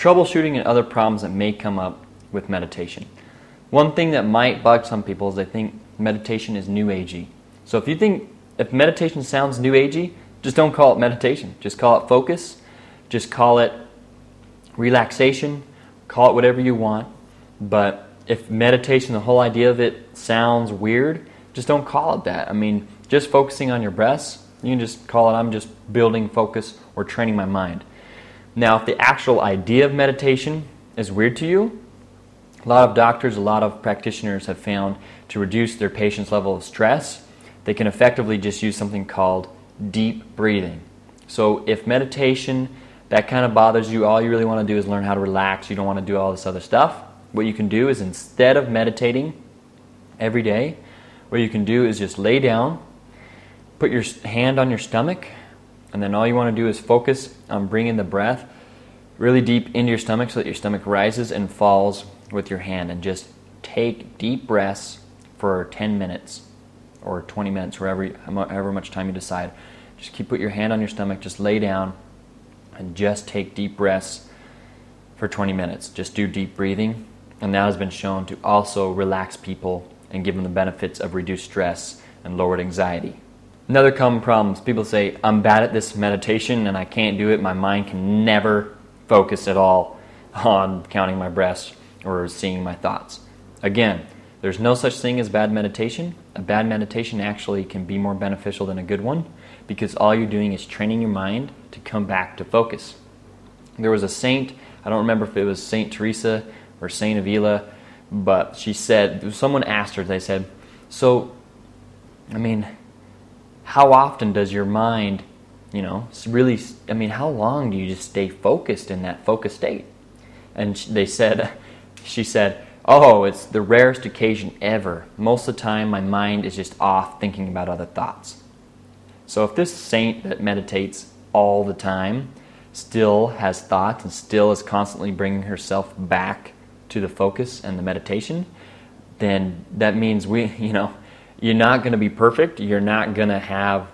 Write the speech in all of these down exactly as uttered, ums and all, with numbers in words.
troubleshooting and other problems that may come up with meditation. One thing that might bug some people is they think meditation is new agey. So if you think if meditation sounds new agey, just don't call it meditation. Just call it focus. Just call it relaxation. Call it whatever you want. But if meditation, the whole idea of it sounds weird, just don't call it that. I mean, just focusing on your breaths, you can just call it I'm just building focus or training my mind. Now, if the actual idea of meditation is weird to you, a lot of doctors, a lot of practitioners have found to reduce their patient's level of stress, they can effectively just use something called deep breathing. So if meditation, that kind of bothers you, all you really want to do is learn how to relax, you don't want to do all this other stuff, what you can do is instead of meditating every day, what you can do is just lay down, put your hand on your stomach, and then all you want to do is focus on bringing the breath really deep into your stomach so that your stomach rises and falls with your hand, and just take deep breaths for ten minutes or twenty minutes, wherever, however much time you decide. Just keep put your hand on your stomach, just lay down and just take deep breaths for twenty minutes. Just do deep breathing, and that has been shown to also relax people and give them the benefits of reduced stress and lowered anxiety. Another common problem is people say, I'm bad at this meditation and I can't do it. My mind can never focus at all on counting my breaths or seeing my thoughts. Again, there's no such thing as bad meditation. A bad meditation actually can be more beneficial than a good one because all you're doing is training your mind to come back to focus. There was a saint, I don't remember if it was Saint Teresa or Saint Avila, but she said, someone asked her, they said, so, I mean, how often does your mind, you know, really, I mean, how long do you just stay focused in that focused state? And they said, she said, oh, it's the rarest occasion ever. Most of the time my mind is just off thinking about other thoughts. So if this saint that meditates all the time still has thoughts and still is constantly bringing herself back to the focus and the meditation, then that means we, you know, you're not going to be perfect. You're not going to have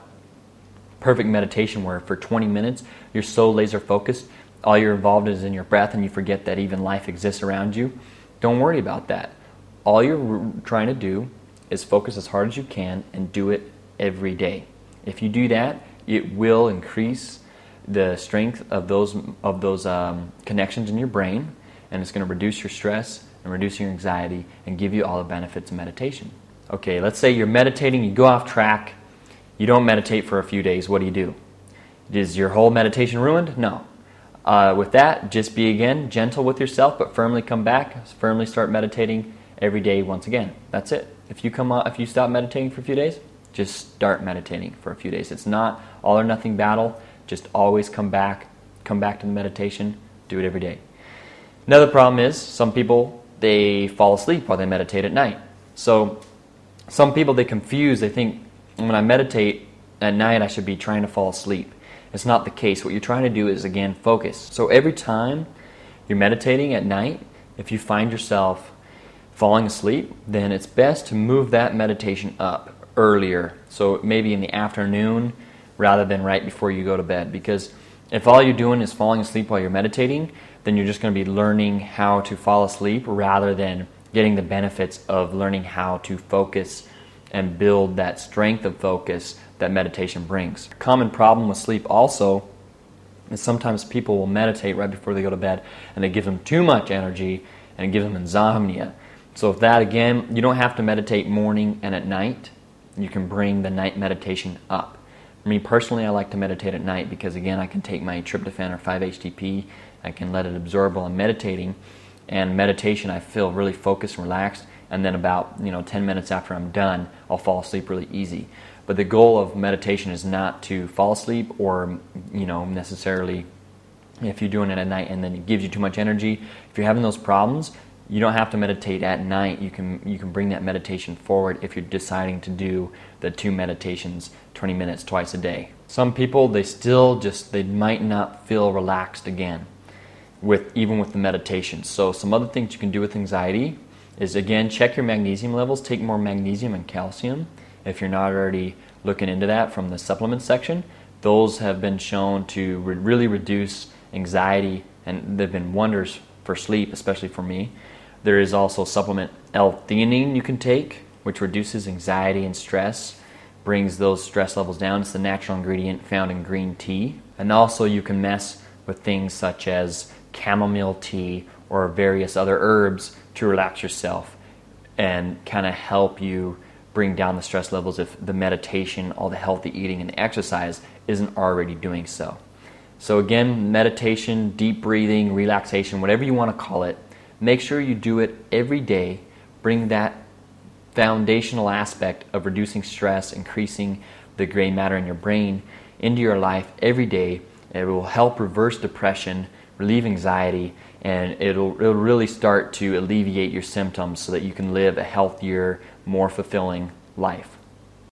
perfect meditation where for twenty minutes you're so laser focused, all you're involved is in your breath and you forget that even life exists around you. Don't worry about that. All you're trying to do is focus as hard as you can and do it every day. If you do that, it will increase the strength of those of those um, connections in your brain, and it's going to reduce your stress and reduce your anxiety and give you all the benefits of meditation. Okay, let's say you're meditating, you go off track, you don't meditate for a few days. What do you do? Is your whole meditation ruined? No. Uh, with that, just be again gentle with yourself, but firmly come back, firmly start meditating every day once again. That's it. If you come, if you stop meditating for a few days, just start meditating for a few days. It's not all or nothing battle. Just always come back, come back to the meditation, do it every day. Another problem is some people, they fall asleep while they meditate at night. So some people, they confuse, they think when I meditate at night I should be trying to fall asleep. It's not the case. What you're trying to do is, again, focus. So every time you're meditating at night, if you find yourself falling asleep, then it's best to move that meditation up earlier. So maybe in the afternoon rather than right before you go to bed. Because if all you're doing is falling asleep while you're meditating, then you're just going to be learning how to fall asleep rather than getting the benefits of learning how to focus and build that strength of focus that meditation brings. A common problem with sleep also is sometimes people will meditate right before they go to bed and it gives them too much energy and it gives them insomnia. So with that, again, you don't have to meditate morning and at night. You can bring the night meditation up. For me personally, I like to meditate at night because, again, I can take my tryptophan or five H T P, I can let it absorb while I'm meditating, and meditation I feel really focused and relaxed, and then about you know ten minutes after I'm done, I'll fall asleep really easy. But the goal of meditation is not to fall asleep or you know necessarily if you're doing it at night and then it gives you too much energy. If you're having those problems, you don't have to meditate at night. You can you can bring that meditation forward if you're deciding to do the two meditations, twenty minutes twice a day. Some people, they still just, they might not feel relaxed again with even with the meditation. So some other things you can do with anxiety is, again, check your magnesium levels. Take more magnesium and calcium if you're not already looking into that from the supplements section. Those have been shown to re- really reduce anxiety and they've been wonders for sleep, especially for me. There is also supplement L-theanine you can take, which reduces anxiety and stress, brings those stress levels down. It's the natural ingredient found in green tea. And also you can mess with things such as chamomile tea or various other herbs to relax yourself and kind of help you bring down the stress levels if the meditation, all the healthy eating, and exercise isn't already doing so. So again, meditation, deep breathing, relaxation, whatever you want to call it, make sure you do it every day. Bring that foundational aspect of reducing stress, increasing the gray matter in your brain into your life every day. It will help reverse depression, relieve anxiety, and it'll, it'll really start to alleviate your symptoms so that you can live a healthier, more fulfilling life.